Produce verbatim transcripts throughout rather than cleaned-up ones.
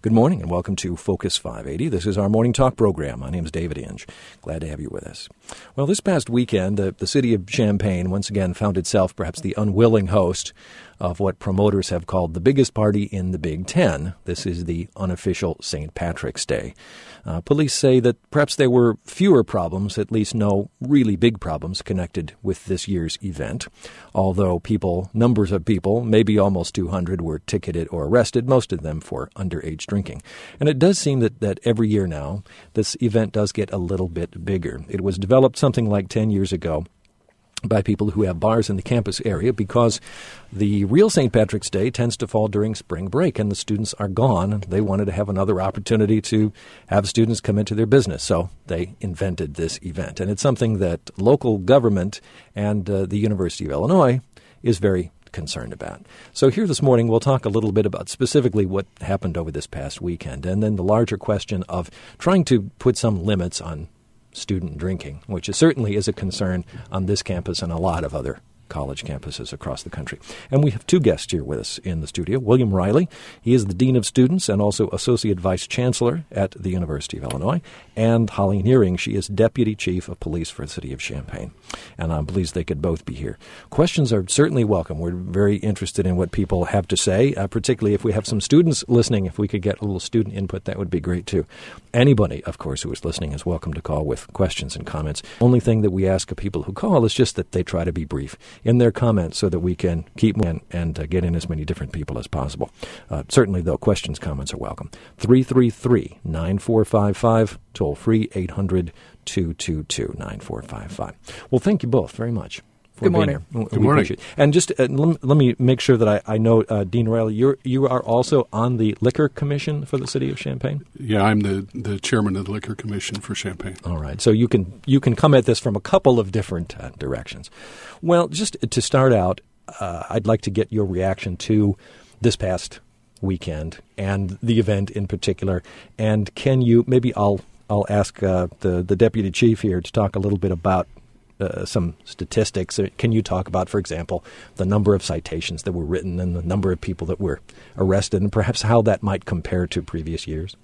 Good morning and welcome to Focus five eighty. This is our morning talk program. My name is David Inge. Glad to have you with us. Well, this past weekend, uh, the city of Champaign once again found itself perhaps the unwilling host of what promoters have called the biggest party in the Big Ten. This is the unofficial Saint Patrick's Day. Uh, police say that perhaps there were fewer problems, at least no really big problems connected with this year's event. Although people, numbers of people, maybe almost two hundred, were ticketed or arrested, most of them for underage drinking. And it does seem that, that every year now, this event does get a little bit bigger. It was developed something like ten years ago by people who have bars in the campus area because the real Saint Patrick's Day tends to fall during spring break and the students are gone. They wanted to have another opportunity to have students come into their business, so they invented this event. And it's something that local government and uh, the University of Illinois is very concerned about. So here this morning we'll talk a little bit about specifically what happened over this past weekend and then the larger question of trying to put some limits on student drinking, which is certainly is a concern on this campus and a lot of other college campuses across the country. And we have two guests here with us in the studio. William Riley, he is the Dean of Students and also Associate Vice Chancellor at the University of Illinois. And Holly Nearing, she is Deputy Chief of Police for the City of Champaign. And I'm pleased they could both be here. Questions are certainly welcome. We're very interested in what people have to say, uh, particularly if we have some students listening. If we could get a little student input, that would be great too. Anybody, of course, who is listening is welcome to call with questions and comments. Only thing that we ask of people who call is just that they try to be brief in their comments so that we can keep and, and uh, get in as many different people as possible. Uh, certainly, though, questions, comments are welcome. three three three, nine four five five, toll free eight hundred, two two two, nine four five five. Well, thank you both very much. Good morning. Good we morning. It. And just uh, let, let me make sure that I, I know, uh, Dean Riley, you you are also on the Liquor Commission for the City of Champaign? Yeah, I'm the, the chairman of the Liquor Commission for Champaign. All right. So you can you can come at this from a couple of different uh, directions. Well, just to start out, uh, I'd like to get your reaction to this past weekend and the event in particular. And can you, maybe I'll I'll ask uh, the, the Deputy Chief here to talk a little bit about Uh, some statistics. Can you talk about, for example, the number of citations that were written and the number of people that were arrested and perhaps how that might compare to previous years?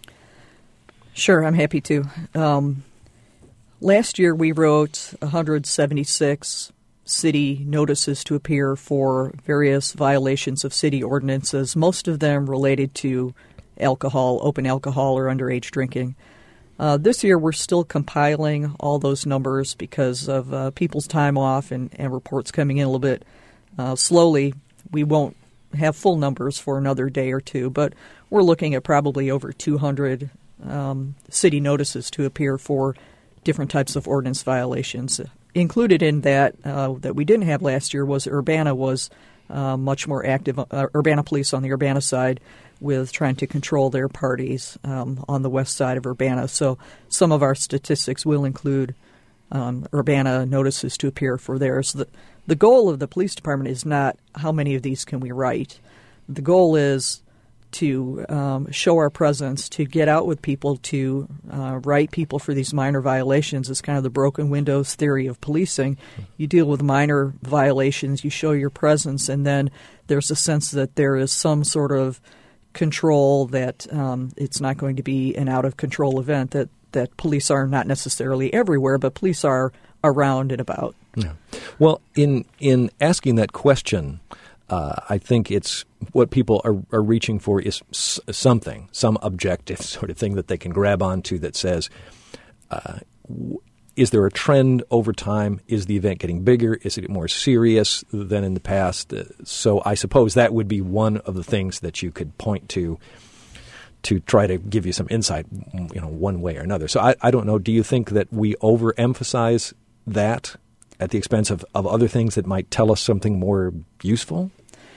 Sure, I'm happy to. Um, last year we wrote one hundred seventy-six city notices to appear for various violations of city ordinances, most of them related to alcohol, open alcohol, or underage drinking. Uh, this year, we're still compiling all those numbers because of uh, people's time off and, and reports coming in a little bit uh, slowly. We won't have full numbers for another day or two, but we're looking at probably over two hundred um, city notices to appear for different types of ordinance violations. Included in that uh, that we didn't have last year was Urbana was uh, much more active, uh, Urbana Police on the Urbana side, with trying to control their parties um, on the west side of Urbana. So some of our statistics will include um, Urbana notices to appear for theirs. The, the goal of the police department is not how many of these can we write. The goal is to um, show our presence, to get out with people, to uh, write people for these minor violations. It's kind of the broken windows theory of policing. You deal with minor violations, you show your presence, and then there's a sense that there is some sort of control, that um, it's not going to be an out-of-control event, that, that police are not necessarily everywhere, but police are around and about. Yeah. Well, in in asking that question, uh, I think it's what people are, are reaching for is s- something, some objective sort of thing that they can grab onto that says, uh, w- is there a trend over time? Is the event getting bigger? Is it more serious than in the past? Uh, so I suppose that would be one of the things that you could point to to try to give you some insight, you know, one way or another. So I, I don't know. Do you think that we overemphasize that at the expense of, of other things that might tell us something more useful?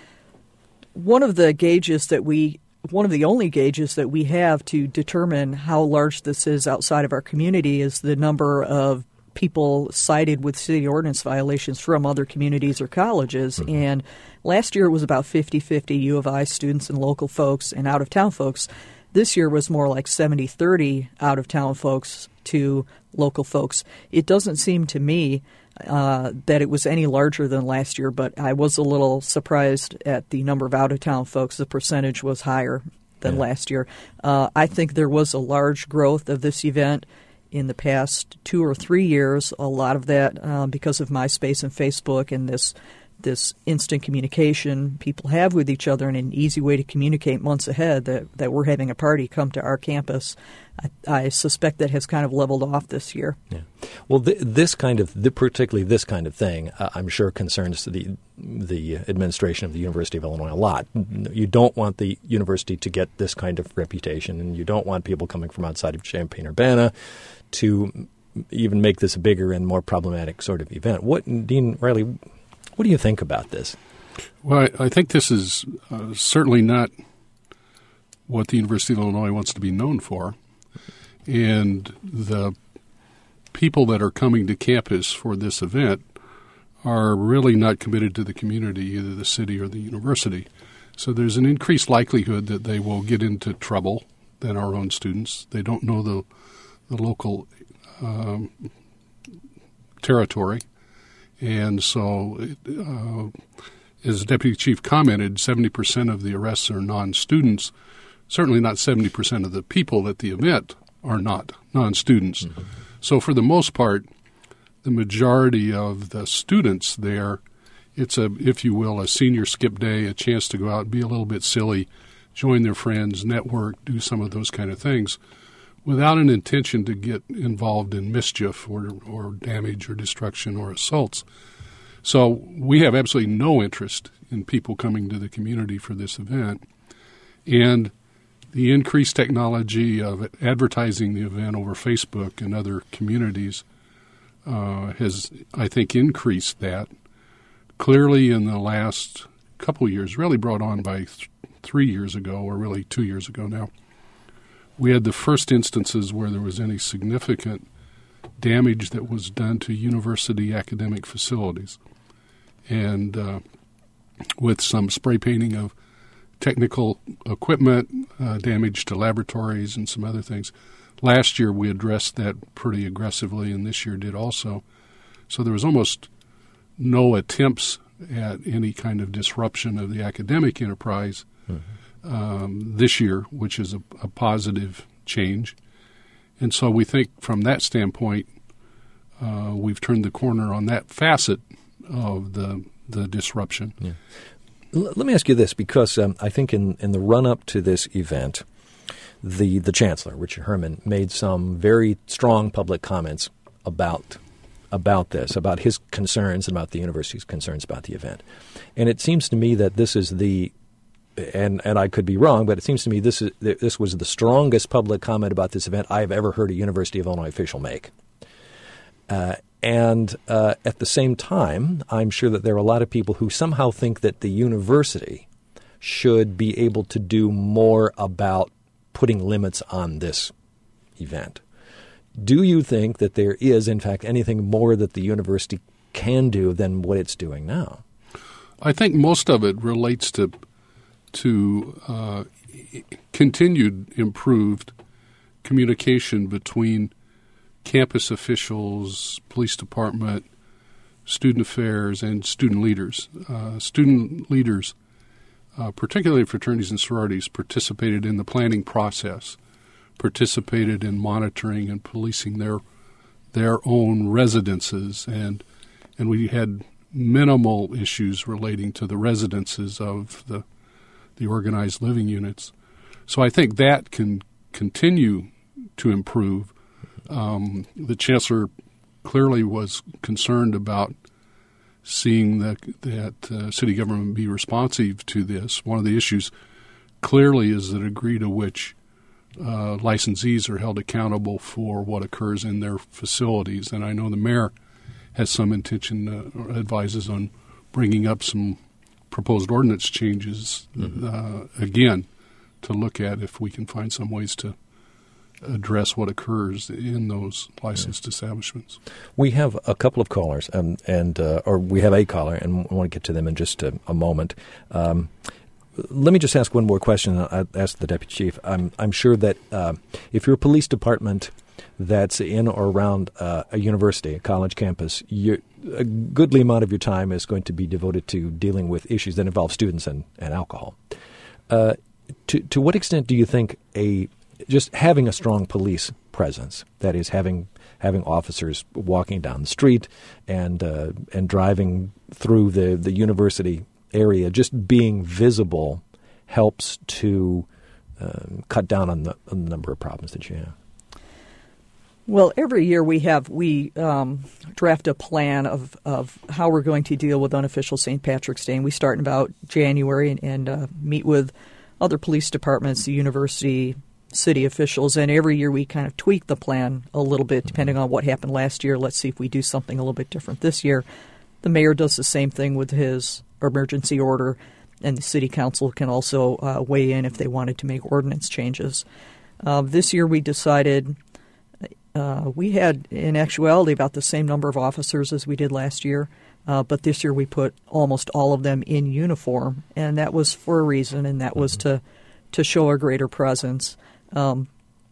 One of the gauges that we One of the only gauges that we have to determine how large this is outside of our community is the number of people cited with city ordinance violations from other communities or colleges. Mm-hmm. And last year it was about fifty-fifty U of I students and local folks and out-of-town folks. This year was more like seventy thirty out-of-town folks to local folks. It doesn't seem to me uh, that it was any larger than last year, but I was a little surprised at the number of out-of-town folks. The percentage was higher. than yeah. last year. Uh, I think there was a large growth of this event in the past two or three years. A lot of that um, because of MySpace and Facebook and this this instant communication people have with each other, and an easy way to communicate months ahead that, that we're having a party, come to our campus. I, I suspect that has kind of leveled off this year. Yeah. Well, th- this kind of, th- particularly this kind of thing, uh, I'm sure concerns the the administration of the University of Illinois a lot. You don't want the university to get this kind of reputation, and you don't want people coming from outside of Champaign-Urbana to even make this a bigger and more problematic sort of event. What, Dean Riley, what do you think about this? Well, I, I think this is uh, certainly not what the University of Illinois wants to be known for. And the people that are coming to campus for this event are really not committed to the community, either the city or the university. So there's an increased likelihood that they will get into trouble than our own students. They don't know the, the local um, territory. And so, uh, as the Deputy Chief commented, seventy percent of the arrests are non-students. Certainly not seventy percent of the people at the event are not non-students. Mm-hmm. So for the most part, the majority of the students there, it's a, if you will, a senior skip day, a chance to go out and be a little bit silly, join their friends, network, do some of those kind of things, without an intention to get involved in mischief or, or damage or destruction or assaults. So we have absolutely no interest in people coming to the community for this event. And the increased technology of advertising the event over Facebook and other communities uh, has, I think, increased that. Clearly in the last couple years, really brought on by th- three years ago, or really two years ago now, we had the first instances where there was any significant damage that was done to university academic facilities. And uh, with some spray painting of technical equipment, uh, damage to laboratories, and some other things. Last year we addressed that pretty aggressively, and this year did also. So there was almost no attempts at any kind of disruption of the academic enterprise mm-hmm. um, this year, which is a, a positive change. And so we think from that standpoint, uh, we've turned the corner on that facet of the the disruption. Yeah. L- let me ask you this, because um, I think in, in the run-up to this event, the the Chancellor, Richard Herman, made some very strong public comments about about this, about his concerns and about the university's concerns about the event. And it seems to me that this is the and and I could be wrong, but it seems to me this is this was the strongest public comment about this event I have ever heard a University of Illinois official make. Uh, and uh, at the same time, I'm sure that there are a lot of people who somehow think that the university should be able to do more about putting limits on this event. Do you think that there is, in fact, anything more that the university can do than what it's doing now? I think most of it relates to to uh, continued improved communication between campus officials, police department, student affairs, and student leaders. Uh, student leaders, uh, particularly fraternities and sororities, participated in the planning process, participated in monitoring and policing their their own residences, and and we had minimal issues relating to the residences of the the organized living units. So I think that can continue to improve. Um, the Chancellor clearly was concerned about seeing that, that uh, city government be responsive to this. One of the issues clearly is the degree to which uh, licensees are held accountable for what occurs in their facilities. And I know the mayor has some intention, uh, or advises on bringing up some proposed ordinance changes mm-hmm. uh, again to look at if we can find some ways to address what occurs in those licensed yeah. establishments. We have a couple of callers, um, and uh, or we have a caller, and I want to get to them in just a, a moment. Um, let me just ask one more question. I'll ask the Deputy Chief. I'm, I'm sure that uh, if you're a police department that's in or around uh, a university, a college campus, you, a goodly amount of your time is going to be devoted to dealing with issues that involve students and, and alcohol. Uh, to to what extent do you think a just having a strong police presence, that is, having having officers walking down the street and uh, and driving through the, the university area, just being visible, helps to um, cut down on the, on the number of problems that you have? Well, every year we have we um, draft a plan of, of how we're going to deal with unofficial Saint Patrick's Day, and we start in about January and, and uh, meet with other police departments, the university, city officials, and every year we kind of tweak the plan a little bit depending on what happened last year. Let's see if we do something a little bit different this year. The mayor does the same thing with his emergency order, and the city council can also uh, weigh in if they wanted to make ordinance changes. Uh, this year we decided uh, we had, in actuality, about the same number of officers as we did last year, uh, but this year we put almost all of them in uniform, and that was for a reason, and that was to, to show a greater presence. Um,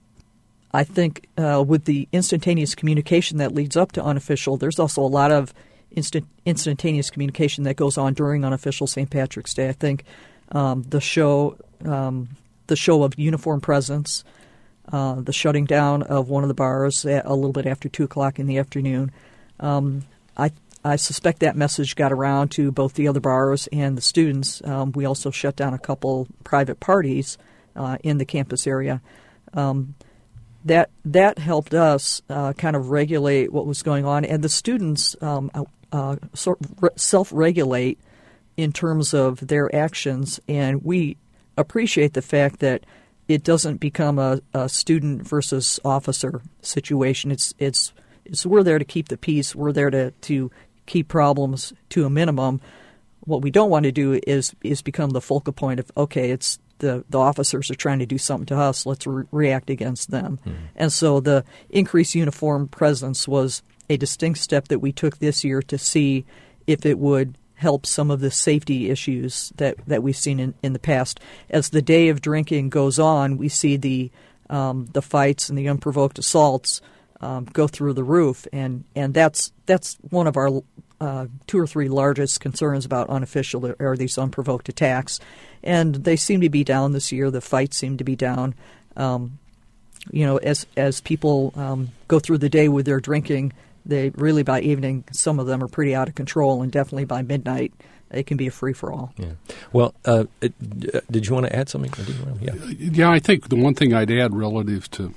I think uh, with the instantaneous communication that leads up to unofficial, there's also a lot of instant instantaneous communication that goes on during unofficial Saint Patrick's Day. I think um, the show, um, the show of uniform presence, uh, the shutting down of one of the bars at a little bit after two o'clock in the afternoon. Um, I I suspect that message got around to both the other bars and the students. Um, we also shut down a couple private parties Uh, in the campus area. Um, that that helped us uh, kind of regulate what was going on, and the students um, uh, sort of re- self-regulate in terms of their actions, and we appreciate the fact that it doesn't become a, a student versus officer situation. It's it's it's we're there to keep the peace. We're there to, to keep problems to a minimum. What we don't want to do is is become the focal point of, okay, it's The, the officers are trying to do something to us, let's re- react against them. Mm-hmm. And so the increased uniform presence was a distinct step that we took this year to see if it would help some of the safety issues that, that we've seen in, in the past. As the day of drinking goes on, we see the um, the fights and the unprovoked assaults um, go through the roof, and, and that's that's one of our uh, two or three largest concerns about unofficial are these unprovoked attacks. And they seem to be down this year. The fights seem to be down. Um, you know, as as people um, go through the day with their drinking, they really by evening, some of them are pretty out of control, and definitely by midnight, it can be a free-for-all. Yeah. Well, uh, it, uh, did you want to add something? Yeah. Yeah, I think the one thing I'd add relative to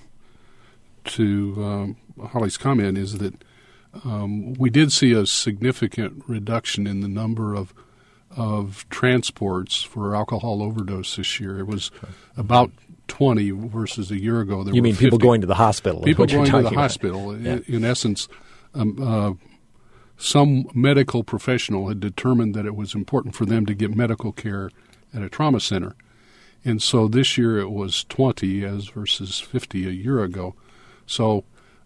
to um, Holly's comment is that um, we did see a significant reduction in the number of of transports for alcohol overdose this year. It was about twenty versus a year ago. There you were mean fifty. People going to the hospital? People going to the about. hospital. Yeah. In, in essence, um, uh, some medical professional had determined that it was important for them to get medical care at a trauma center. And so this year it was twenty as versus fifty a year ago. So,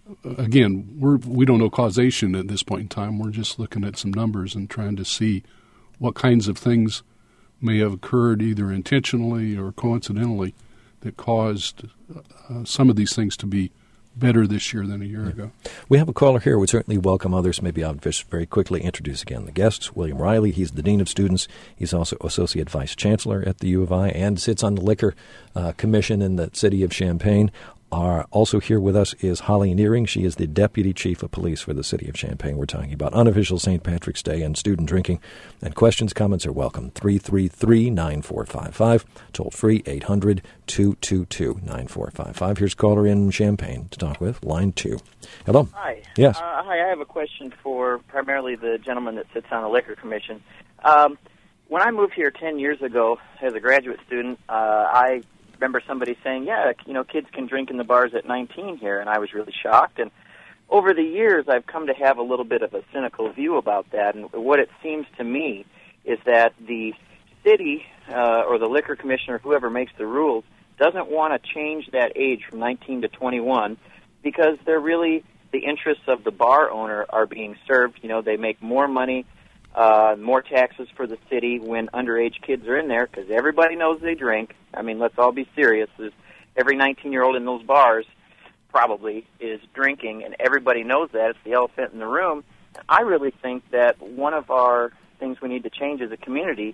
again, we're, we don't know causation at this point in time. We're just looking at some numbers and trying to see what kinds of things may have occurred either intentionally or coincidentally that caused uh, some of these things to be better this year than a year yeah. ago. We have a caller here. We'd certainly welcome others. Maybe I'll just very quickly introduce again the guests. William Riley, he's the Dean of Students. He's also Associate Vice Chancellor at the U of I and sits on the Liquor uh, Commission in the city of Champaign. Are also here with us is Holly Nearing. She is the Deputy Chief of Police for the City of Champaign. We're talking about unofficial Saint Patrick's Day and student drinking. And questions, comments are welcome. three three three, nine four five five. Toll free, eight hundred, two two two, nine four five five. Here's caller in Champaign to talk with. Line two. Hello. Hi. Yes. Uh, hi, I have a question for primarily the gentleman that sits on the Liquor Commission. Um, when I moved here ten years ago as a graduate student, uh, I remember somebody saying, yeah, you know, kids can drink in the bars at nineteen here, and I was really shocked. And over the years, I've come to have a little bit of a cynical view about that, and what it seems to me is that the city uh, or the liquor commissioner, whoever makes the rules, doesn't want to change that age from nineteen to twenty-one because they're really, the interests of the bar owner are being served. You know, they make more money, Uh, more taxes for the city when underage kids are in there because everybody knows they drink. I mean, let's all be serious. There's, every nineteen-year-old in those bars probably is drinking, and everybody knows that. It's the elephant in the room. I really think that one of our things we need to change as a community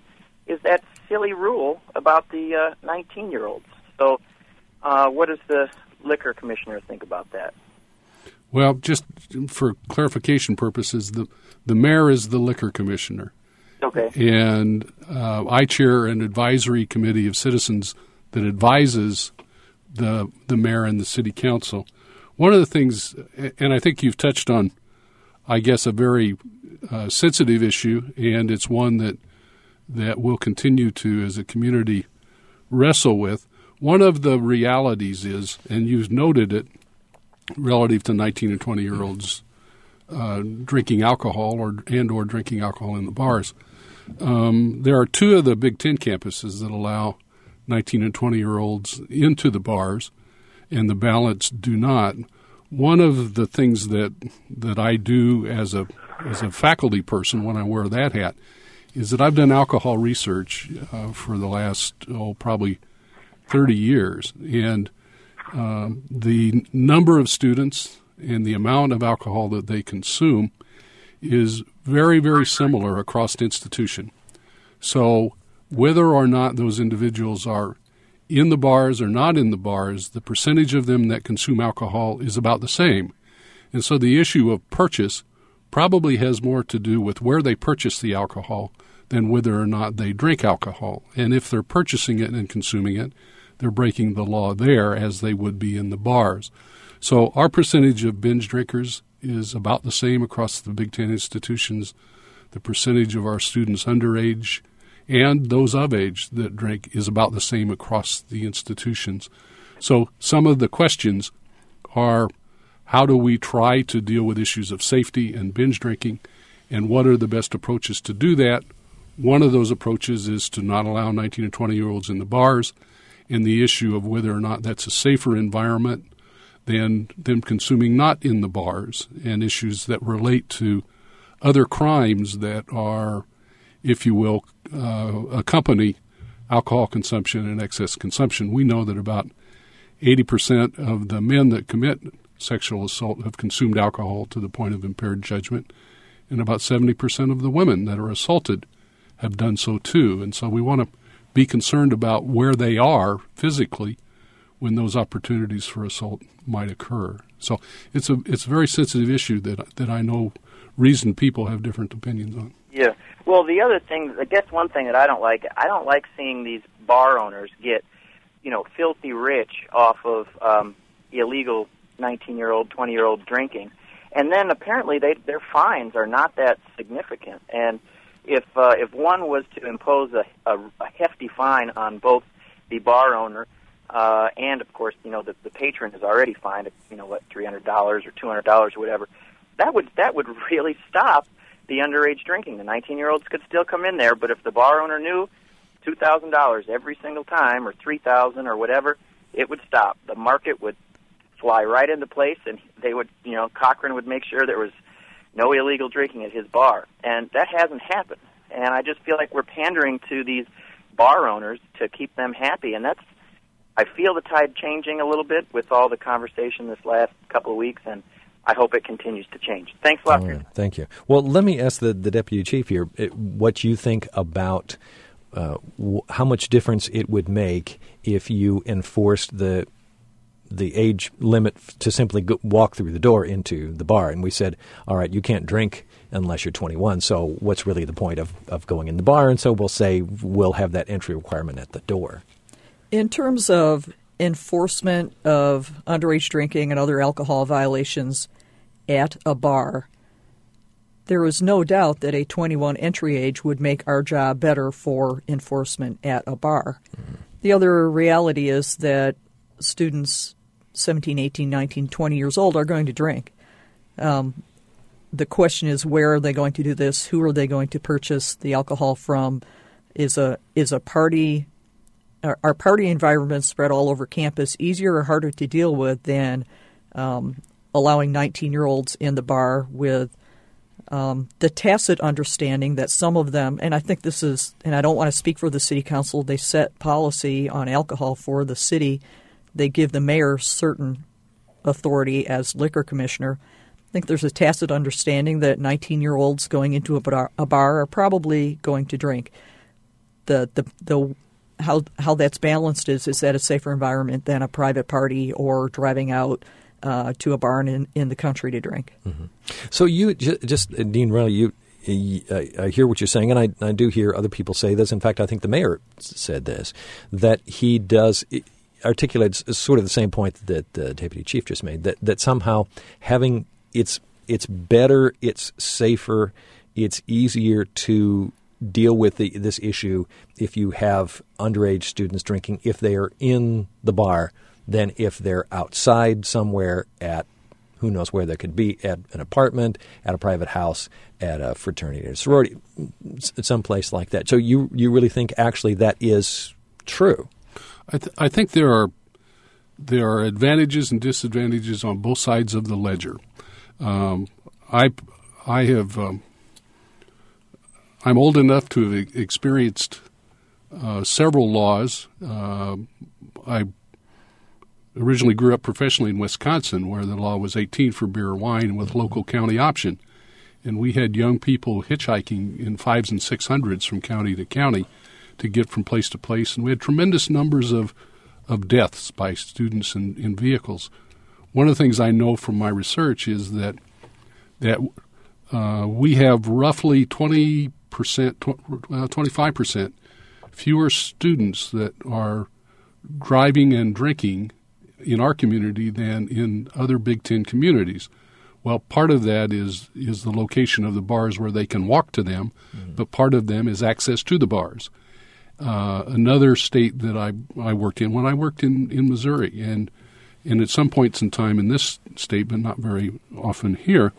is that silly rule about the uh, nineteen-year-olds. So uh, what does the liquor commissioner think about that? Well, just for clarification purposes, the, the mayor is the liquor commissioner. Okay. And uh, I chair an advisory committee of citizens that advises the the mayor and the city council. One of the things, and I think you've touched on, I guess, a very uh, sensitive issue, and it's one that that we'll continue to, as a community, wrestle with. One of the realities is, and you've noted it, relative to nineteen and twenty-year-olds uh, drinking alcohol or and or drinking alcohol in the bars. Um, there are two of the Big Ten campuses that allow nineteen and twenty-year-olds into the bars, and the balance do not. One of the things that that I do as a as a faculty person when I wear that hat is that I've done alcohol research uh, for the last, oh, probably thirty years. And um, the number of students and the amount of alcohol that they consume is very, very similar across the institution. So whether or not those individuals are in the bars or not in the bars, the percentage of them that consume alcohol is about the same. And so the issue of purchase probably has more to do with where they purchase the alcohol than whether or not they drink alcohol. And if they're purchasing it and consuming it, they're breaking the law there as they would be in the bars. So our percentage of binge drinkers is about the same across the Big Ten institutions. The percentage of our students underage and those of age that drink is about the same across the institutions. So some of the questions are, how do we try to deal with issues of safety and binge drinking, and what are the best approaches to do that? One of those approaches is to not allow nineteen and twenty-year-olds in the bars, and the issue of whether or not that's a safer environment than them consuming not in the bars, and issues that relate to other crimes that are, if you will, uh, accompany alcohol consumption and excess consumption. We know that about eighty percent of the men that commit sexual assault have consumed alcohol to the point of impaired judgment, and about seventy percent of the women that are assaulted have done so too. And so we want to be concerned about where they are physically when those opportunities for assault might occur. So it's a it's a very sensitive issue that that I know reasoned people have different opinions on. Yeah. Well, the other thing, I guess one thing that I don't like, I don't like seeing these bar owners get, you know, filthy rich off of um, illegal nineteen-year-old, twenty-year-old drinking. And then apparently they, their fines are not that significant. And if uh, if one was to impose a, a, a hefty fine on both the bar owner uh, and, of course, you know, the, the patron is already fined, you know, what, three hundred dollars or two hundred dollars or whatever, that would that would really stop the underage drinking. The nineteen-year-olds could still come in there, but if the bar owner knew two thousand dollars every single time or three thousand dollars or whatever, it would stop. The market would fly right into place, and they would, you know, Cochran would make sure there was no illegal drinking at his bar. And that hasn't happened. And I just feel like we're pandering to these bar owners to keep them happy. And that's, I feel the tide changing a little bit with all the conversation this last couple of weeks, and I hope it continues to change. Thanks a lot. Right, thank you. Well, let me ask the, the deputy chief here it, what you think about uh, w- how much difference it would make if you enforced the the age limit to simply go, walk through the door into the bar. And we said, all right, you can't drink unless you're twenty-one. So what's really the point of, of going in the bar? And so we'll say we'll have that entry requirement at the door. In terms of enforcement of underage drinking and other alcohol violations at a bar, there is no doubt that a twenty-one entry age would make our job better for enforcement at a bar. Mm-hmm. The other reality is that students seventeen, eighteen, nineteen, twenty years old are going to drink. Um, the question is, where are they going to do this? Who are they going to purchase the alcohol from? Is a is a party are, are party environments spread all over campus easier or harder to deal with than um, allowing nineteen-year-olds in the bar with um, the tacit understanding that some of them, and I think this is, and I don't want to speak for the city council, they set policy on alcohol for the city. They give the mayor certain authority as liquor commissioner. I think there's a tacit understanding that nineteen-year-olds going into a bar, a bar are probably going to drink. the the the how how that's balanced is is that a safer environment than a private party or driving out uh, to a barn in, in the country to drink. Mm-hmm. So you just Dean Riley, you. I, I hear what you're saying, and I, I do hear other people say this. In fact, I think the mayor said this, that he does articulate sort of the same point that the deputy chief just made, that, that somehow having it's it's better, it's safer, it's easier to deal with the, this issue if you have underage students drinking if they are in the bar than if they're outside somewhere at who knows where they could be, at an apartment, at a private house, at a fraternity or sorority, someplace like that. So you you really think actually that is true? I, th- I think there are there are advantages and disadvantages on both sides of the ledger. Um, I I have um, I'm old enough to have experienced uh, several laws. Uh, I originally grew up professionally in Wisconsin, where the law was eighteen for beer or wine with local county option. And we had young people hitchhiking in fives and six hundreds from county to county to get from place to place. And we had tremendous numbers of, of deaths by students in, in vehicles. One of the things I know from my research is that that uh, we have roughly twenty percent, twenty-five percent fewer students that are driving and drinking in our community than in other Big Ten communities. Well, part of that is is the location of the bars where they can walk to them, mm-hmm. but part of them is access to the bars. Uh, another state that I I worked in, when I worked in, in Missouri, and and at some points in time in this state, but not very often here,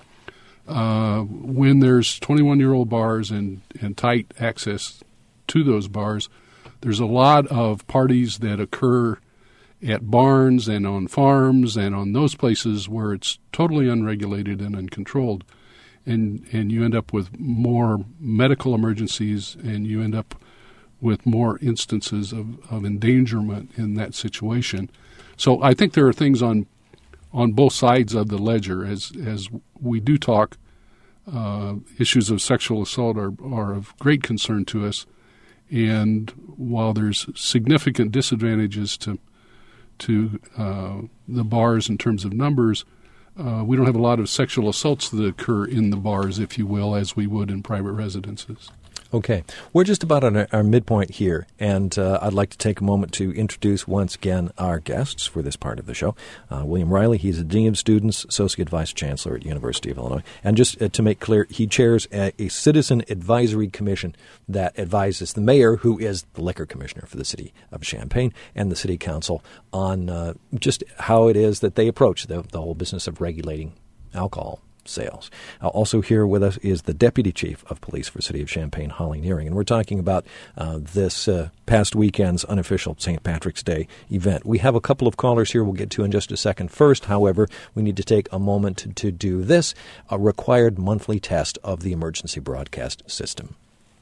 uh, when there's twenty-one-year-old bars and, and tight access to those bars, there's a lot of parties that occur at barns and on farms and on those places where it's totally unregulated and uncontrolled. And and you end up with more medical emergencies, and you end up with more instances of, of endangerment in that situation. So I think there are things on on both sides of the ledger. As as we do talk, uh, issues of sexual assault are, are of great concern to us. And while there's significant disadvantages to to uh, the bars in terms of numbers, uh, we don't have a lot of sexual assaults that occur in the bars, if you will, as we would in private residences. Okay. We're just about on our, our midpoint here, and uh, I'd like to take a moment to introduce once again our guests for this part of the show. Uh, William Riley, he's a Dean of Students, Associate Vice Chancellor at University of Illinois. And just uh, to make clear, he chairs a, a Citizen Advisory Commission that advises the mayor, who is the liquor commissioner for the city of Champaign, and the city council on uh, just how it is that they approach the, the whole business of regulating alcohol sales. Uh, also here with us is the Deputy Chief of Police for City of Champaign, Holly Nearing, and we're talking about uh, this uh, past weekend's unofficial Saint Patrick's Day event. We have a couple of callers here we'll get to in just a second. First, however, we need to take a moment to, to do this, a required monthly test of the emergency broadcast system.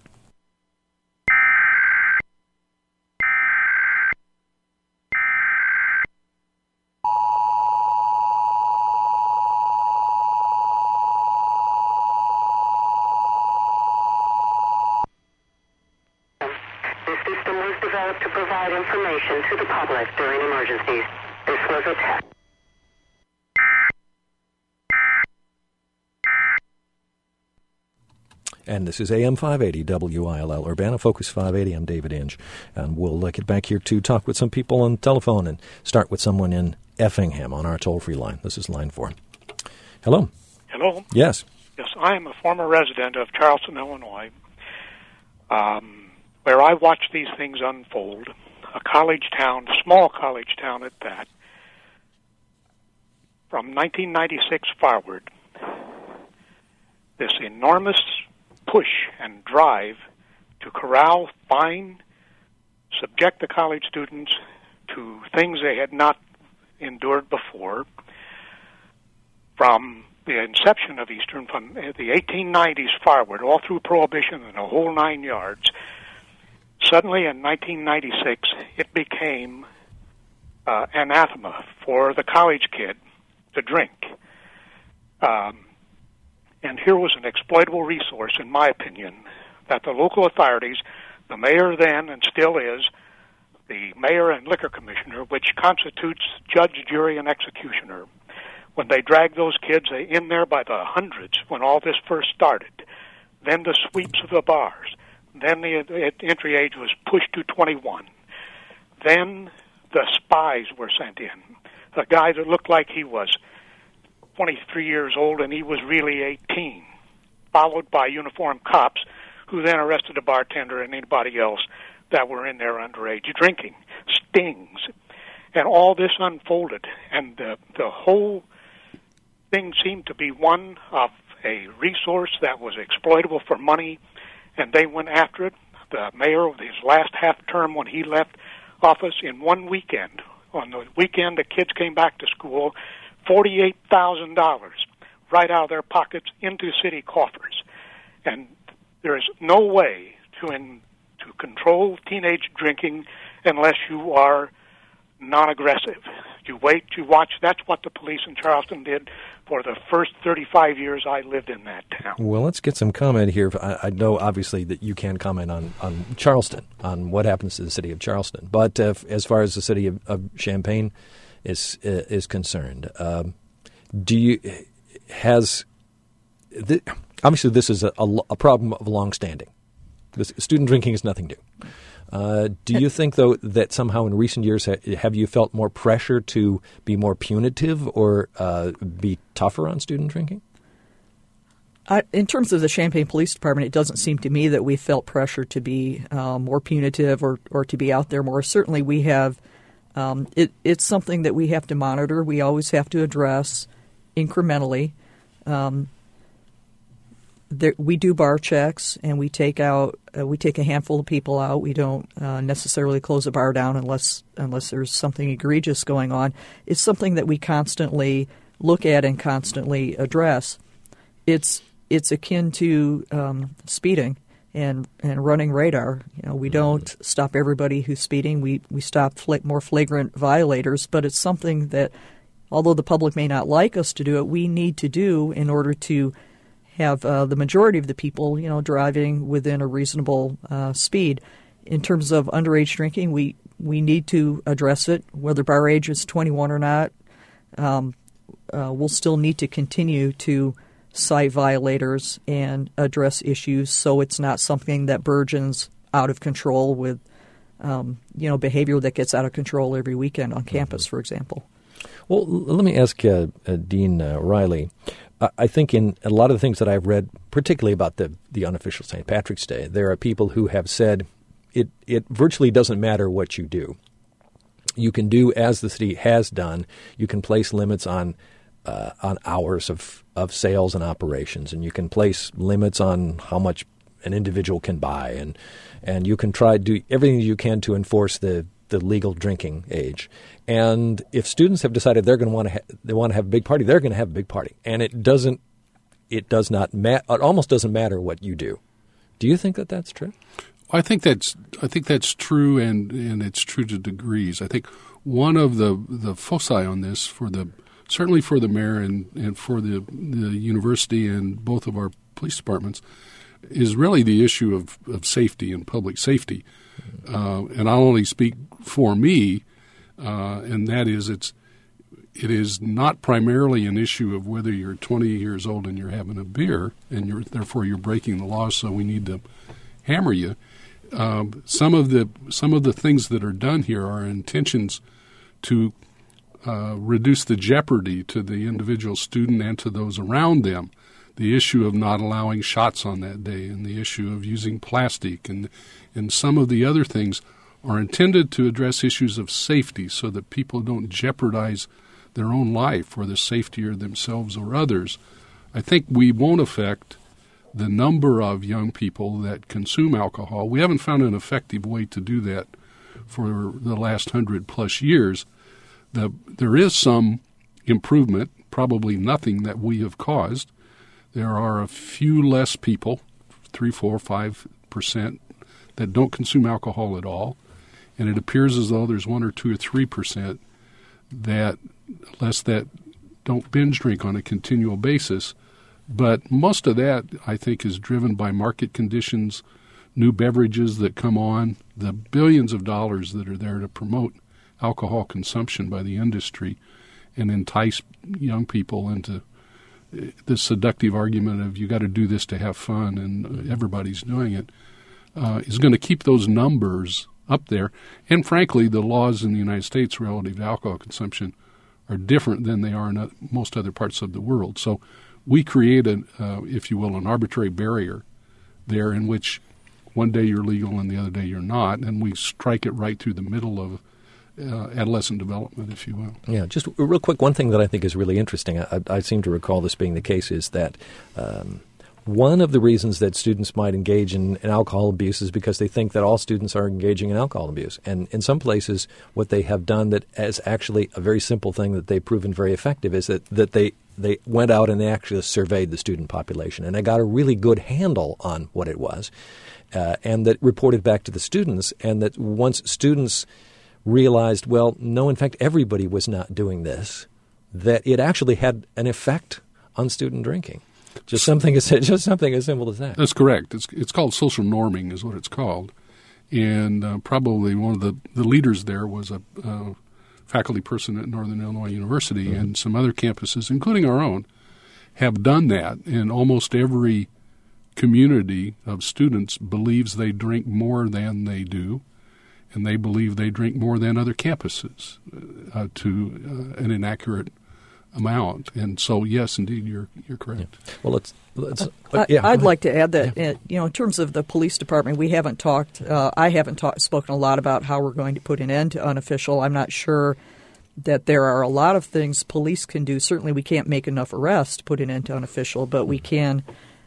To provide information to the public during emergencies. This was a test. And this is A M five eighty W I L L, Urbana Focus five eighty. I'm David Inge. And we'll uh, get back here to talk with some people on the telephone and start with someone in Effingham on our toll-free line. This is line four. Hello. Hello. Yes. Yes, I am a former resident of Charleston, Illinois, um, where I watched these things unfold. A college town, small college town at that, from nineteen ninety-six forward, this enormous push and drive to corral, fine, subject the college students to things they had not endured before, from the inception of Eastern, from the eighteen nineties forward, all through Prohibition and the whole nine yards. Suddenly, in nineteen ninety-six, it became uh, anathema for the college kid to drink. Um, and here was an exploitable resource, in my opinion, that the local authorities The mayor then, and still is, the mayor and liquor commissioner, which constitutes judge, jury, and executioner. When they dragged those kids, they in there by the hundreds when all this first started. Then the sweeps of the bars. Then the entry age was pushed to twenty-one. Then the spies were sent in. A guy that looked like he was twenty-three years old and he was really eighteen, followed by uniformed cops who then arrested the bartender and anybody else that were in there underage drinking. Stings. And all this unfolded, and the, the whole thing seemed to be one of a resource that was exploitable for money, and they went after it. The mayor, his last half term when he left office, in one weekend, on the weekend the kids came back to school, forty-eight thousand dollars right out of their pockets into city coffers. And there is no way to in, to control teenage drinking unless you are non-aggressive. You wait, you watch. That's what the police in Charleston did for the first thirty-five years I lived in that town. Well, let's get some comment here. I, I know, obviously, that you can comment on, on Charleston, on what happens to the city of Charleston. But uh, as far as the city of, of Champaign is uh, is concerned, uh, do you has the, obviously this is a, a, a problem of long standing. This, student drinking is nothing new. Uh, do you think, though, that somehow in recent years ha- have you felt more pressure to be more punitive or uh, be tougher on student drinking? I, in terms of the Champaign Police Department, it doesn't seem to me that we felt pressure to be um, more punitive or, or to be out there more. Certainly we have um, – it, it's something that we have to monitor. We always have to address incrementally. Um There, we do bar checks, and we take out uh, we take a handful of people out. We don't uh, necessarily close a bar down unless unless there's something egregious going on. It's something that we constantly look at and constantly address. It's it's akin to um, speeding and, and running radar. You know, we don't stop everybody who's speeding. We we stop fl- more flagrant violators, but it's something that, although the public may not like us to do it, we need to do in order to have uh, the majority of the people, you know, driving within a reasonable uh, speed. In terms of underage drinking, we, we need to address it, whether bar age is twenty-one or not. Um, uh, we'll still need to continue to cite violators and address issues so it's not something that burgeons out of control with, um, you know, behavior that gets out of control every weekend on campus, for example. Well, let me ask uh, uh, Dean uh, Riley. I think in a lot of the things that I've read, particularly about the, the unofficial Saint Patrick's Day, there are people who have said it, it virtually doesn't matter what you do. You can do as the city has done. You can place limits on uh, on hours of, of sales and operations, and you can place limits on how much an individual can buy, and and you can try to do everything you can to enforce the the legal drinking age. And if students have decided they're going to want to ha- they want to have a big party, they're going to have a big party. And it doesn't it does not ma- it almost doesn't matter what you do. Do you think that that's true? I think that's I think that's true, and, and it's true to degrees. I think one of the, the foci on this for the certainly for the mayor and, and for the the university and both of our police departments is really the issue of, of safety and public safety. Uh, and I'll only speak for me, uh, and that is it's it is not primarily an issue of whether you're twenty years old and you're having a beer and you're therefore you're breaking the law, so we need to hammer you. Um, some of the some of the things that are done here are intentions to uh, reduce the jeopardy to the individual student and to those around them. The issue of not allowing shots on that day, and the issue of using plastic, and and some of the other things are intended to address issues of safety so that people don't jeopardize their own life or the safety of themselves or others. I think we won't affect the number of young people that consume alcohol. We haven't found an effective way to do that for the last hundred plus years. The, there is some improvement, probably nothing that we have caused. There are a few less people, three, four, five percent, that don't consume alcohol at all, and it appears as though there's one or two or three percent that less that don't binge drink on a continual basis. But most of that, I think, is driven by market conditions, new beverages that come on, the billions of dollars that are there to promote alcohol consumption by the industry and entice young people into this seductive argument of you got to do this to have fun and everybody's doing it, uh, is going to keep those numbers up there. And frankly, the laws in the United States relative to alcohol consumption are different than they are in most other parts of the world. So we create, a, uh, if you will, an arbitrary barrier there in which one day you're legal and the other day you're not, and we strike it right through the middle of Uh, adolescent development, if you will. Yeah, just real quick, one thing that I think is really interesting, I, I seem to recall this being the case, is that um, one of the reasons that students might engage in, in alcohol abuse is because they think that all students are engaging in alcohol abuse. And in some places, what they have done that is actually a very simple thing that they've proven very effective is that, that they, they went out and they actually surveyed the student population, and they got a really good handle on what it was, uh, and that reported back to the students, and that once students realized, well, no, in fact, everybody was not doing this, that it actually had an effect on student drinking. Just something as just something as simple as that. That's correct. It's it's called social norming, is what it's called, and uh, probably one of the, the leaders there was a uh, faculty person at Northern Illinois University, mm-hmm. and some other campuses, including our own, have done that. And almost every community of students believes they drink more than they do. And they believe they drink more than other campuses uh, to uh, an inaccurate amount. And so, yes, indeed, you're you're correct. Yeah. Well, let's. let's uh, I, yeah, I'd like to add that, yeah. uh, you know, in terms of the police department, we haven't talked. Uh, I haven't talk, spoken a lot about how we're going to put an end to unofficial. I'm not sure that there are a lot of things police can do. Certainly, we can't make enough arrests to put an end to unofficial, but we can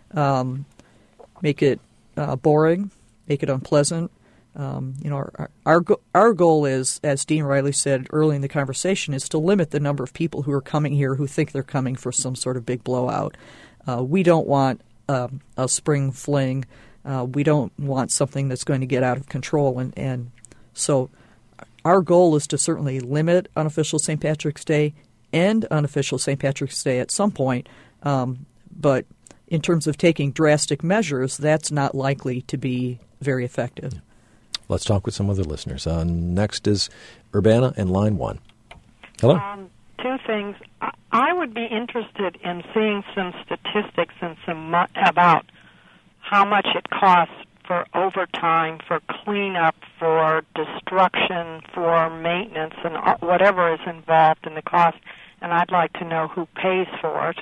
um, make it uh, boring, make it unpleasant. Um, you know, our our, our goal is, as Dean Riley said early in the conversation, is to limit the number of people who are coming here who think they're coming for some sort of big blowout. Uh, we don't want um, a spring fling. Uh, we don't want something that's going to get out of control. And, and so our goal is to certainly limit unofficial Saint Patrick's Day, end unofficial Saint Patrick's Day at some point. Um, but in terms of taking drastic measures, that's not likely to be very effective. Yeah. Let's talk with some other listeners. Uh, next is Urbana in line one. Hello. Um, two things. I would be interested in seeing some statistics and some mu- about how much it costs for overtime, for cleanup, for destruction, for maintenance, and whatever is involved in the cost. And I'd like to know who pays for it.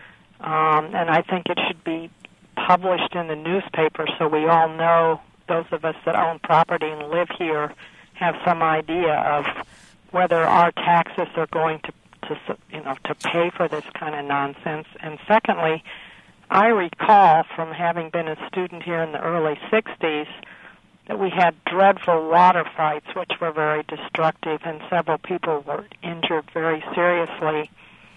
Um, and I think it should be published in the newspaper so we all know. Those of us that own property and live here have some idea of whether our taxes are going to, to, you know, to pay for this kind of nonsense. And secondly, I recall from having been a student here in the early sixties that we had dreadful water fights, which were very destructive, and several people were injured very seriously.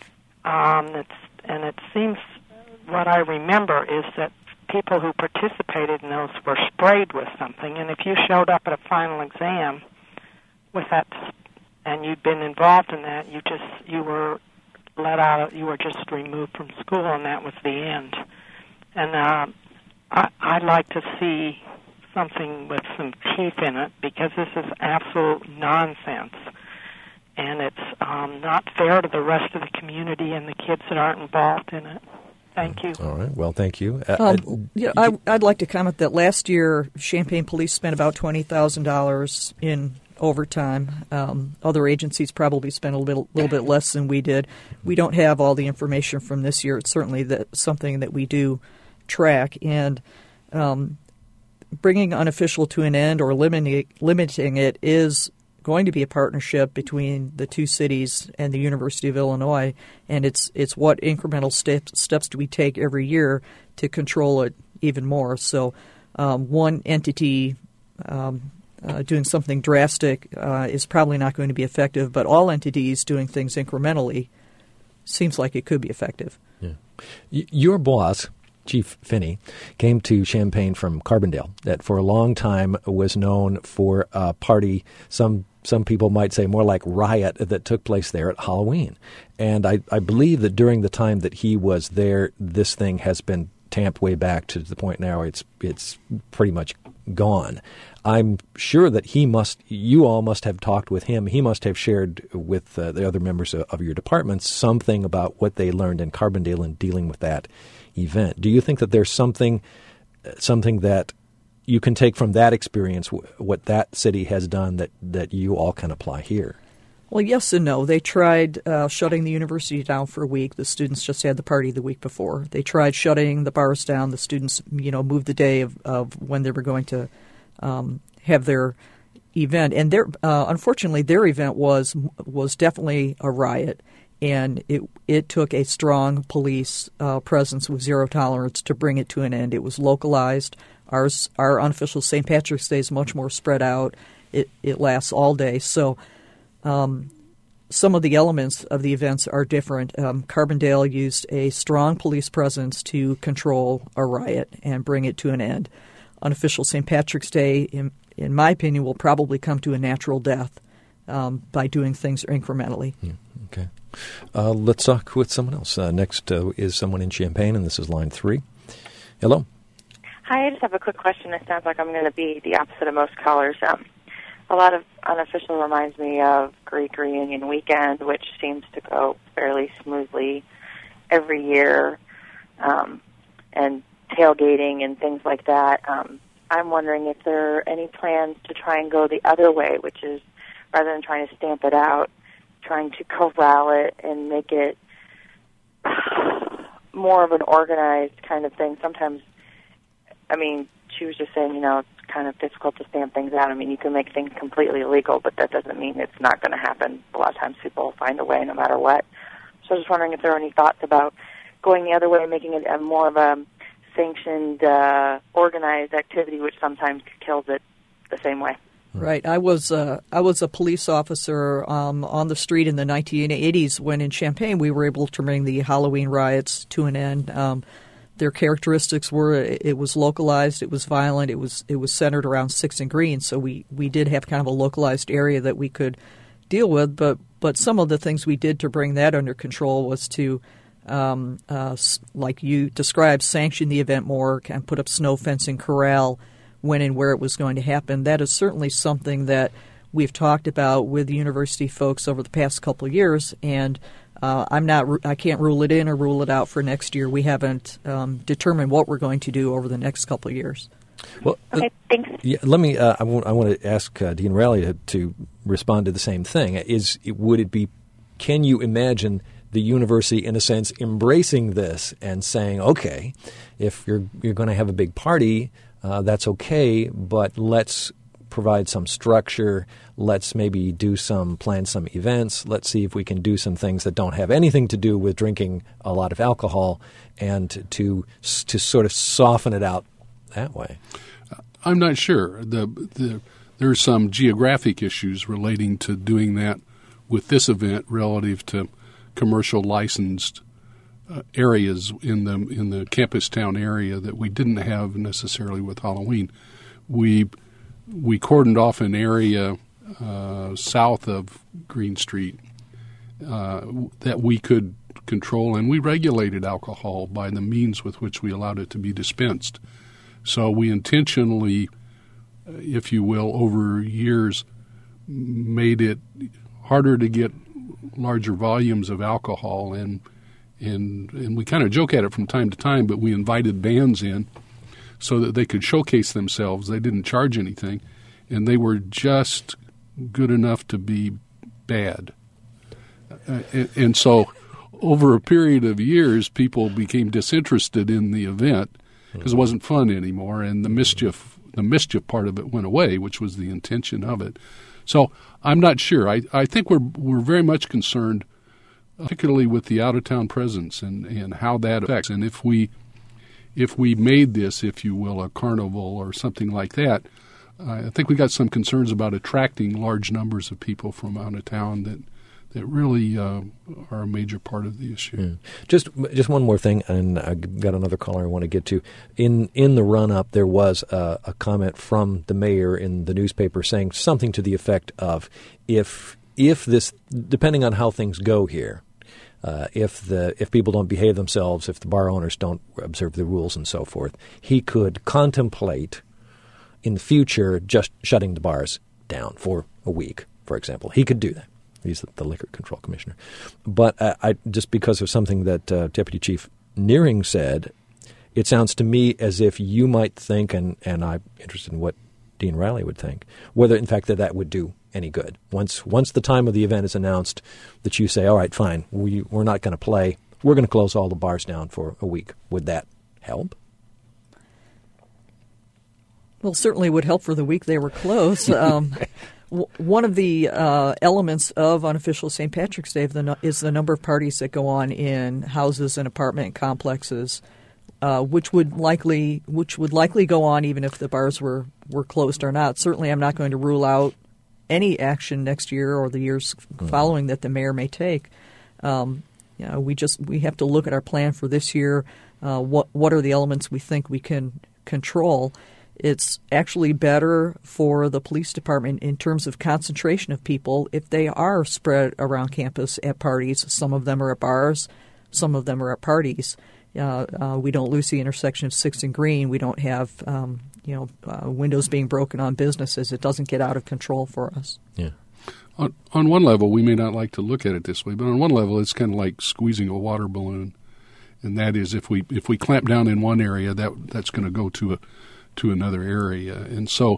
Um, it's, and it seems what I remember is that people who participated in those were sprayed with something, and if you showed up at a final exam with that, and you'd been involved in that, you just you were let out. Of, you were just removed from school, and that was the end. And uh, I, I'd like to see something with some teeth in it because this is absolute nonsense, and it's um, not fair to the rest of the community and the kids that aren't involved in it. Thank you. All right. Well, thank you. Uh, um, yeah, I, I'd like to comment that last year, Champaign Police spent about twenty thousand dollars in overtime. Um, other agencies probably spent a little, little bit less than we did. We don't have all the information from this year. It's certainly that, something that we do track. And um, bringing unofficial to an end or limiting, limiting it is going to be a partnership between the two cities and the University of Illinois, and it's it's what incremental steps steps do we take every year to control it even more. So um, one entity um, uh, doing something drastic uh, is probably not going to be effective, but all entities doing things incrementally seems like it could be effective. Yeah. Y- your boss, Chief Finney, came to Champaign from Carbondale, that for a long time was known for a party, some some people might say more like riot, that took place there at Halloween. And I, I believe that during the time that he was there, this thing has been tamped way back to the point now it's it's pretty much gone. I'm sure that he must, you all must have talked with him. He must have shared with uh, the other members of, of your department something about what they learned in Carbondale in dealing with that event. Do you think that there's something, something that you can take from that experience, what that city has done, that, that you all can apply here? Well, yes and no. They tried uh, shutting the university down for a week. The students just had the party the week before. They tried shutting the bars down. The students, you know, moved the day of, of when they were going to um, have their event. And their, uh, unfortunately, their event was was definitely a riot, and it it took a strong police uh, presence with zero tolerance to bring it to an end. It was localized. Ours, our unofficial Saint Patrick's Day is much more spread out. It it lasts all day. So. Um, some of the elements of the events are different. Um, Carbondale used a strong police presence to control a riot and bring it to an end. Unofficial Saint Patrick's Day, in, in my opinion, will probably come to a natural death um, by doing things incrementally. Yeah, okay. Uh, let's talk with someone else. Uh, next uh, is someone in Champaign, and this is line three. Hello. Hi, I just have a quick question. It sounds like I'm going to be the opposite of most callers. Um, A lot of unofficial reminds me of Greek Reunion Weekend, which seems to go fairly smoothly every year, um, and tailgating and things like that. Um, I'm wondering if there are any plans to try and go the other way, which is rather than trying to stamp it out, trying to corral it and make it more of an organized kind of thing. Sometimes, I mean, she was just saying, you know, it's kind of difficult to stamp things out. I mean, you can make things completely illegal, but that doesn't mean it's not going to happen. A lot of times people will find a way no matter what. So I was just wondering if there are any thoughts about going the other way, making it a more of a sanctioned, uh, organized activity, which sometimes kills it the same way. Right. I was uh, I was a police officer um, on the street in the nineteen eighties when in Champaign we were able to bring the Halloween riots to an end. Um, Their characteristics were it was localized, it was violent, it was it was centered around Sixth and Green, so we, we did have kind of a localized area that we could deal with. But but some of the things we did to bring that under control was to, um, uh, like you described, sanction the event more, kind of put up snow fencing, corral when and where it was going to happen. That is certainly something that we've talked about with the university folks over the past couple of years, and Uh, I'm not. I can't rule it in or rule it out for next year. We haven't um, determined what we're going to do over the next couple of years. Well, okay, thanks. Yeah, let me. Uh, I, want, I want to ask uh, Dean Rowley to, to respond to the same thing. Is would it be? Can you imagine the university, in a sense, embracing this and saying, "Okay, if you're you're going to have a big party, uh, that's okay, but let's provide some structure. Let's maybe do some, plan some events. Let's see if we can do some things that don't have anything to do with drinking a lot of alcohol, and to to sort of soften it out that way." I'm not sure. The, the there are some geographic issues relating to doing that with this event relative to commercial licensed uh, areas in the in the campus town area that we didn't have necessarily with Halloween. We we cordoned off an area uh, south of Green Street uh, that we could control, and we regulated alcohol by the means with which we allowed it to be dispensed. So we intentionally, if you will, over years made it harder to get larger volumes of alcohol, and and and we kind of joke at it from time to time, but we invited bands in so that they could showcase themselves. They didn't charge anything, and they were just good enough to be bad. Uh, and, and so over a period of years, people became disinterested in the event because it wasn't fun anymore, and the mischief the mischief part of it went away, which was the intention of it. So I'm not sure. I, I think we're we're very much concerned, particularly with the out-of-town presence and, and how that affects. And if we if we made this, if you will, a carnival or something like that, uh, I think we got some concerns about attracting large numbers of people from out of town that that really uh, are a major part of the issue. Yeah. Just just one more thing, and I've got another caller I want to get to. In in the run-up, there was a, a comment from the mayor in the newspaper saying something to the effect of, if if this, depending on how things go here, Uh, if the if people don't behave themselves, if the bar owners don't observe the rules and so forth, he could contemplate in the future just shutting the bars down for a week, for example. He could do that. He's the, the liquor control commissioner. But I, I just because of something that uh, Deputy Chief Nearing said, it sounds to me as if you might think, and, and I'm interested in what Dean Riley would think, whether in fact that that would do any good. Once once the time of the event is announced, that you say, all right, fine, we, we're not going to play. We're going to close all the bars down for a week. Would that help? Well, certainly would help for the week they were closed. Um, w- one of the uh, elements of unofficial Saint Patrick's Day the no- is the number of parties that go on in houses and apartment complexes, uh, which would likely which would likely go on even if the bars were, were closed or not. Certainly, I'm not going to rule out any action next year or the years mm-hmm. following that the mayor may take. Um, you know, we just we have to look at our plan for this year. Uh, what what are the elements we think we can control? It's actually better for the police department in terms of concentration of people if they are spread around campus at parties. Some of them are at bars, some of them are at parties. Uh, uh, we don't lose the intersection of Sixth and Green. We don't have um, you know uh, windows being broken on businesses. It doesn't get out of control for us. Yeah. On, on one level, we may not like to look at it this way, but on one level, it's kind of like squeezing a water balloon, and that is if we if we clamp down in one area, that that's going to go to a to another area. And so,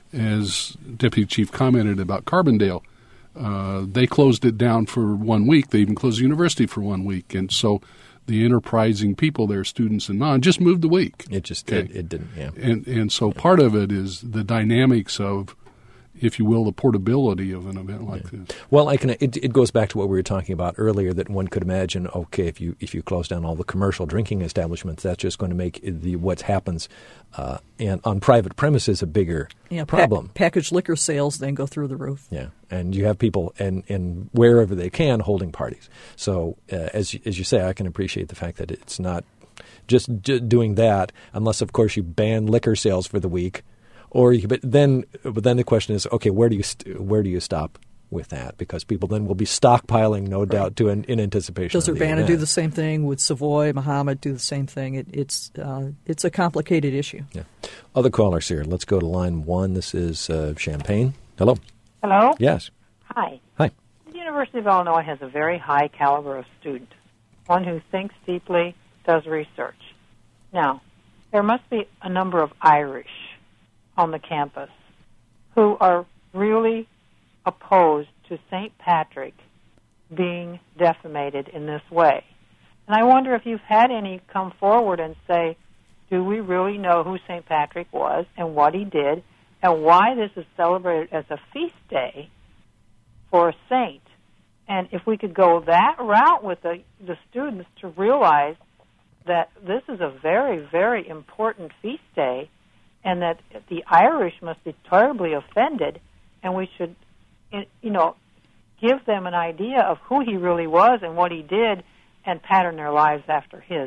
as Deputy Chief commented about Carbondale, uh, they closed it down for one week. They even closed the university for one week, and so the enterprising people there, students and non, just moved the week. It just okay? it, it didn't, yeah. And and so part of it is the dynamics of, if you will, the portability of an event like yeah. this. Well, I can. It, it goes back to what we were talking about earlier. That one could imagine, okay, if you if you close down all the commercial drinking establishments, that's just going to make the what happens uh, and on private premises a bigger yeah, problem. Pa- packaged liquor sales then go through the roof. Yeah, and you have people and, and wherever they can holding parties. So uh, as as you say, I can appreciate the fact that it's not just j- doing that, unless of course you ban liquor sales for the week. Or, you, but then, but then the question is, okay, where do you st- where do you stop with that? Because people then will be stockpiling, no right. doubt, to an, in anticipation. Does of the Urbana event. do the same thing? Would Savoy, Muhammad do the same thing? It, it's uh, it's a complicated issue. Yeah. Other callers here. Let's go to line one. This is uh, Champaign. Hello. Hello. Yes. Hi. Hi. The University of Illinois has a very high caliber of student, one who thinks deeply, does research. Now, there must be a number of Irish on the campus who are really opposed to Saint Patrick being defamated in this way. And I wonder if you've had any come forward and say, do we really know who Saint Patrick was and what he did and why this is celebrated as a feast day for a saint? And if we could go that route with the, the students to realize that this is a very, very important feast day, and that the Irish must be terribly offended, and we should, you know, give them an idea of who he really was and what he did, and pattern their lives after his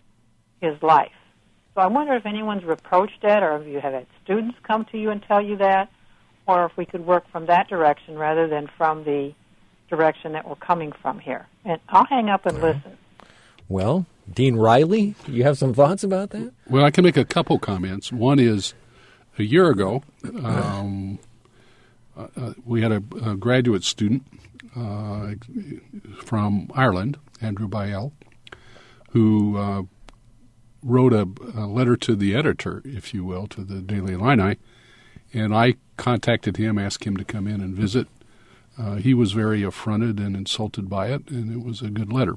his life. So I wonder if anyone's approached that, or if you have had students come to you and tell you that, or if we could work from that direction rather than from the direction that we're coming from here. And I'll hang up and listen. Well, Dean Riley, you have some thoughts about that? Well, I can make a couple comments. One is, a year ago, um, uh, we had a, a graduate student uh, from Ireland, Andrew Bael, who uh, wrote a, a letter to the editor, if you will, to the Daily Illini, and I contacted him, asked him to come in and visit. Uh, he was very affronted and insulted by it, and it was a good letter.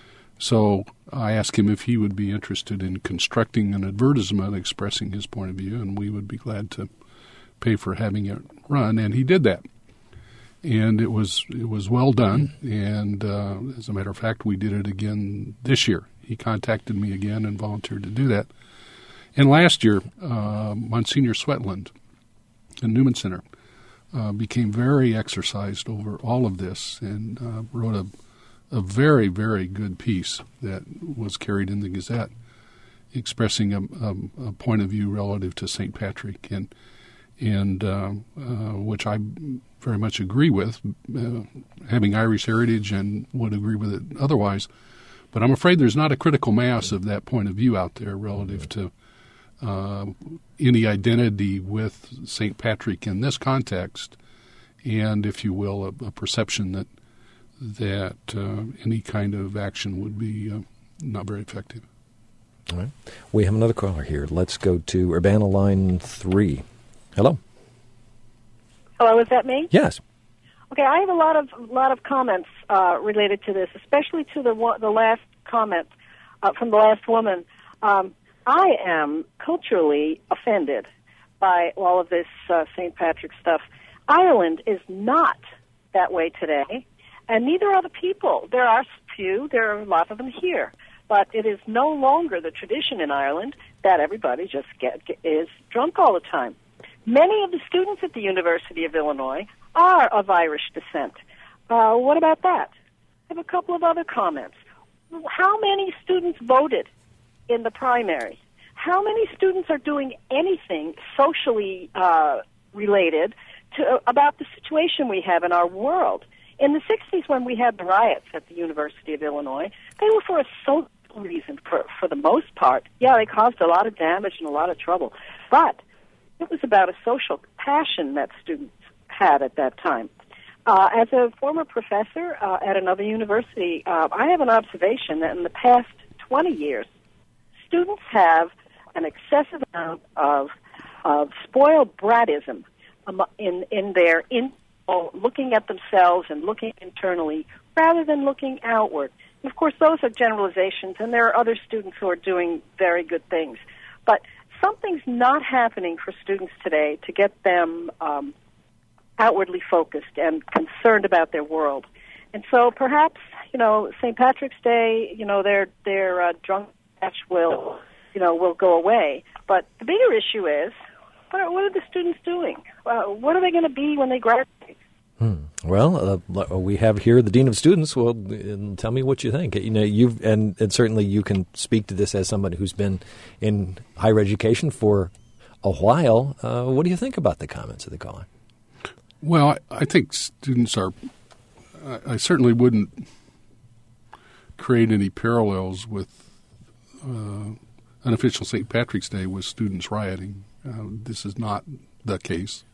So I asked him if he would be interested in constructing an advertisement expressing his point of view, and we would be glad to pay for having it run, and he did that. And it was it was well done, and uh, as a matter of fact, we did it again this year. He contacted me again and volunteered to do that. And last year, uh, Monsignor Sweatland in Newman Center uh, became very exercised over all of this and uh, wrote a a very, very good piece that was carried in the Gazette expressing a, a, a point of view relative to Saint Patrick. And and uh, uh, which I very much agree with, uh, having Irish heritage, and would agree with it otherwise. But I'm afraid there's not a critical mass of that point of view out there relative to uh, any identity with Saint Patrick in this context, and, if you will, a, a perception that that uh, any kind of action would be uh, not very effective. All right. We have another caller here. Let's go to Urbana line three. Hello. Hello, is that me? Yes. Okay, I have a lot of lot of comments uh, related to this, especially to the the last comment uh, from the last woman. Um, I am culturally offended by all of this uh, Saint Patrick stuff. Ireland is not that way today, and neither are the people. There are few, there are a lot of them here, but it is no longer the tradition in Ireland that everybody just get, get is drunk all the time. Many of the students at the University of Illinois are of Irish descent. Uh, what about that? I have a couple of other comments. How many students voted in the primary? How many students are doing anything socially uh, related to uh, about the situation we have in our world? In the sixties, when we had the riots at the University of Illinois, they were for a social reason, for, for the most part. Yeah, they caused a lot of damage and a lot of trouble, but it was about a social passion that students had at that time. Uh, as a former professor uh, at another university, uh, I have an observation that in the past twenty years, students have an excessive amount of, of spoiled bratism um, in, in their in, oh, looking at themselves and looking internally rather than looking outward. And of course, those are generalizations, and there are other students who are doing very good things. But something's not happening for students today to get them um, outwardly focused and concerned about their world. And so perhaps, you know, Saint Patrick's Day, you know, their their uh, drunk match will, you know, will go away. But the bigger issue is, what are, what are the students doing? Uh, what are they going to be when they graduate? Hmm. Well, uh, we have here the Dean of Students. Well, tell me what you think. You know, you've and, and certainly you can speak to this as somebody who's been in higher education for a while. Uh, what do you think about the comments of the caller? Well, I, I think students are. I, I certainly wouldn't create any parallels with uh, unofficial Saint Patrick's Day with students rioting. Uh, this is not the case.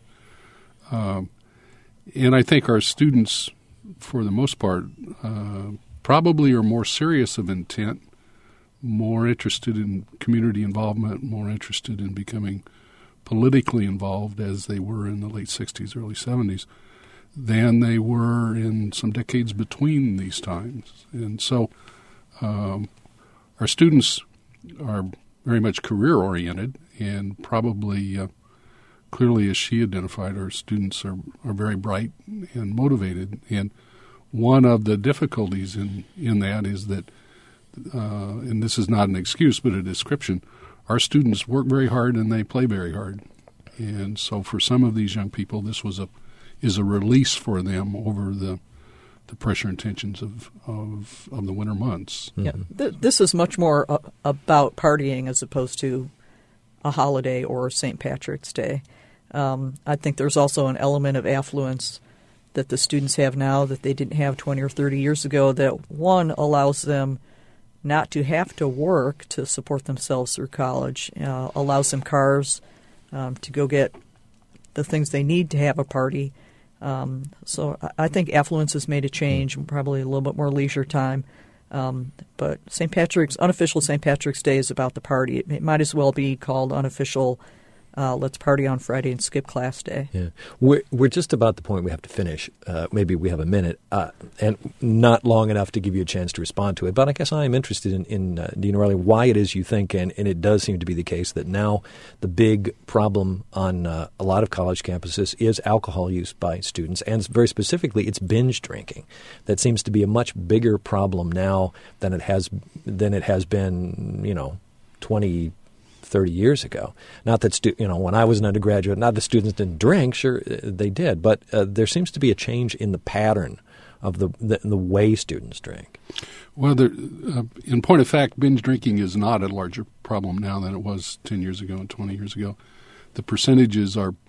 Um, And I think our students, for the most part, uh, probably are more serious of intent, more interested in community involvement, more interested in becoming politically involved as they were in the late sixties, early seventies, than they were in some decades between these times. And so um, our students are very much career-oriented and probably uh, clearly, as she identified, our students are, are very bright and motivated. And one of the difficulties in, in that is that, uh, and this is not an excuse but a description, our students work very hard and they play very hard. And so for some of these young people, this was a is a release for them over the the pressure and tensions of, of, of the winter months. Yeah, th- this is much more uh, about partying as opposed to a holiday or Saint Patrick's Day. Um, I think there's also an element of affluence that the students have now that they didn't have twenty or thirty years ago that, one, allows them not to have to work to support themselves through college, uh, allows them cars um, to go get the things they need to have a party. Um, so I think affluence has made a change, and probably a little bit more leisure time. Um, but Saint Patrick's, unofficial Saint Patrick's Day is about the party. It, it might as well be called unofficial uh, let's party on Friday and skip class day. Yeah, we're we're just about the point we have to finish. Uh, maybe we have a minute, uh, and not long enough to give you a chance to respond to it. But I guess I am interested in, in uh, Dean O'Reilly, why it is you think, and, and it does seem to be the case, that now the big problem on uh, a lot of college campuses is alcohol use by students, and very specifically, it's binge drinking. That seems to be a much bigger problem now than it has than it has been, you know, twenty, thirty years ago. Not that, stu- you know, when I was an undergraduate, not that students didn't drink, sure they did, but uh, there seems to be a change in the pattern of the the, the way students drink. Well, there, uh, in point of fact, binge drinking is not a larger problem now than it was ten years ago and twenty years ago. The percentages are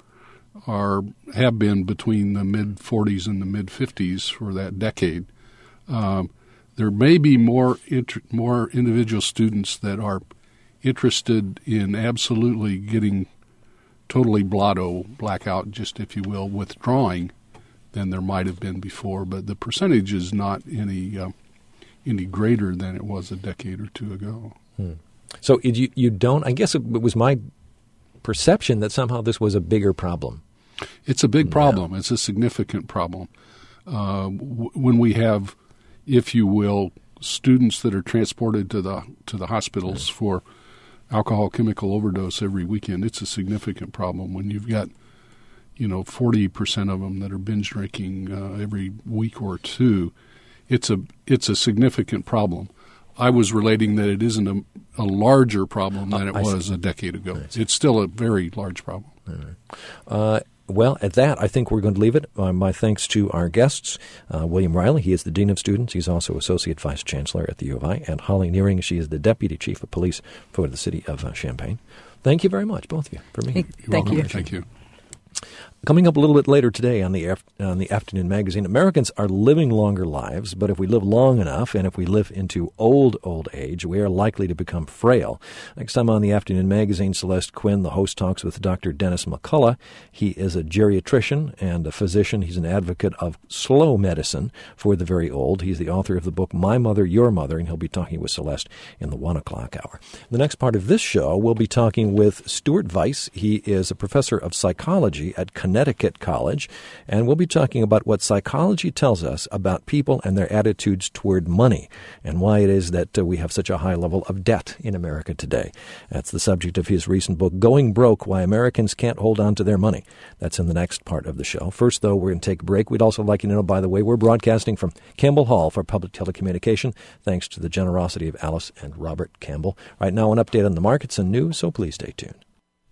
are have been between the mid forties and the mid fifties for that decade. Um, there may be more inter- more individual students that are interested in absolutely getting totally blotto, blackout, just if you will, withdrawing than there might have been before. But the percentage is not any uh, any greater than it was a decade or two ago. Hmm. So it, you you don't. I guess it was my perception that somehow this was a bigger problem. It's a big problem. Yeah. It's a significant problem. Uh, w- when we have, if you will, students that are transported to the to the hospitals yeah. for alcohol chemical overdose every weekend, it's a significant problem. When you've got, you know, forty percent of them that are binge drinking uh, every week or two, it's a it's a significant problem. I was relating that it isn't a, a larger problem than it was a decade ago. It's still a very large problem. Uh, well, at that, I think we're going to leave it. Uh, my thanks to our guests, uh, William Riley. He is the Dean of Students. He's also Associate Vice Chancellor at the U of I. And Holly Nearing, she is the Deputy Chief of Police for the City of uh, Champaign. Thank you very much, both of you, for being here. Thank you. Thank you. Coming up a little bit later today on the af- on the Afternoon Magazine, Americans are living longer lives, but if we live long enough and if we live into old, old age, we are likely to become frail. Next time on the Afternoon Magazine, Celeste Quinn, the host, talks with Doctor Dennis McCullough. He is a geriatrician and a physician. He's an advocate of slow medicine for the very old. He's the author of the book My Mother, Your Mother, and he'll be talking with Celeste in the one o'clock hour. The next part of this show, we'll be talking with Stuart Weiss. He is a professor of psychology at Connecticut College, and we'll be talking about what psychology tells us about people and their attitudes toward money and why it is that uh, we have such a high level of debt in America today. That's the subject of his recent book, Going Broke, Why Americans Can't Hold On to Their Money. That's in the next part of the show. First, though, we're going to take a break. We'd also like you to know, by the way, we're broadcasting from Campbell Hall for Public Telecommunication, thanks to the generosity of Alice and Robert Campbell. Right now, an update on the markets and news, so please stay tuned.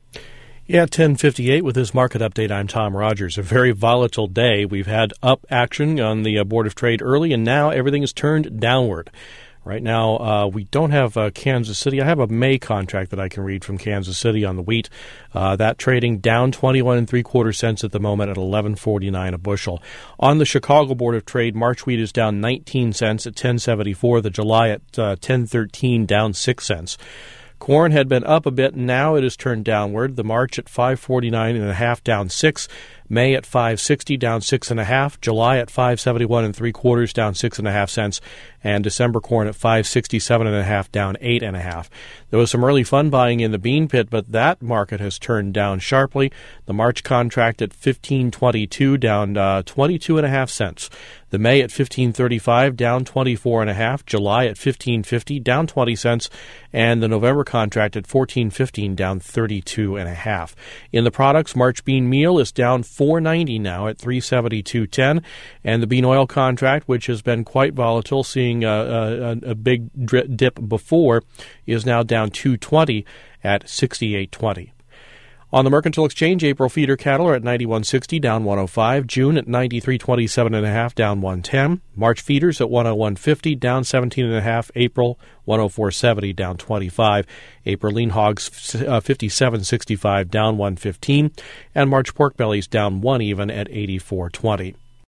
Yeah, ten fifty-eight with this market update. I'm Tom Rogers. A very volatile day. We've had up action on the uh, Board of Trade early, and now everything is turned downward. Right now, uh, we don't have uh, Kansas City. I have a May contract that I can read from Kansas City on the wheat. Uh, that trading down twenty-one and three quarter cents at the moment at eleven forty-nine a bushel. On the Chicago Board of Trade, March wheat is down nineteen cents at ten seventy-four. The July at uh, ten thirteen, down six cents. Corn had been up a bit, and now it has turned downward. The March at five forty-nine and a half, down six. May at five sixty, down six and a half. July at five seventy-one and three quarters, down six and a half cents. And December corn at five sixty-seven and a half, down eight and a half. There was some early fun buying in the bean pit, but that market has turned down sharply. The March contract at fifteen twenty-two, down uh, twenty-two and a half cents. The May at fifteen thirty-five, down twenty-four and a half. July at fifteen fifty, down twenty cents, and the November contract at fourteen fifteen, down thirty-two and a half. In the products, March bean meal is down four ninety now at three seventy-two ten, and the bean oil contract, which has been quite volatile, seeing a, a, a big dip before, is now down two twenty at sixty-eight twenty. On the Mercantile Exchange, April feeder cattle are at ninety-one sixty, down one oh five. June at ninety-three twenty-seven and a half, down one ten. March feeders at one oh one fifty, down seventeen and a half. April one oh four seventy, down twenty-five. April lean hogs uh, fifty-seven sixty-five, down one fifteen. And March pork bellies down one even at eighty-four twenty.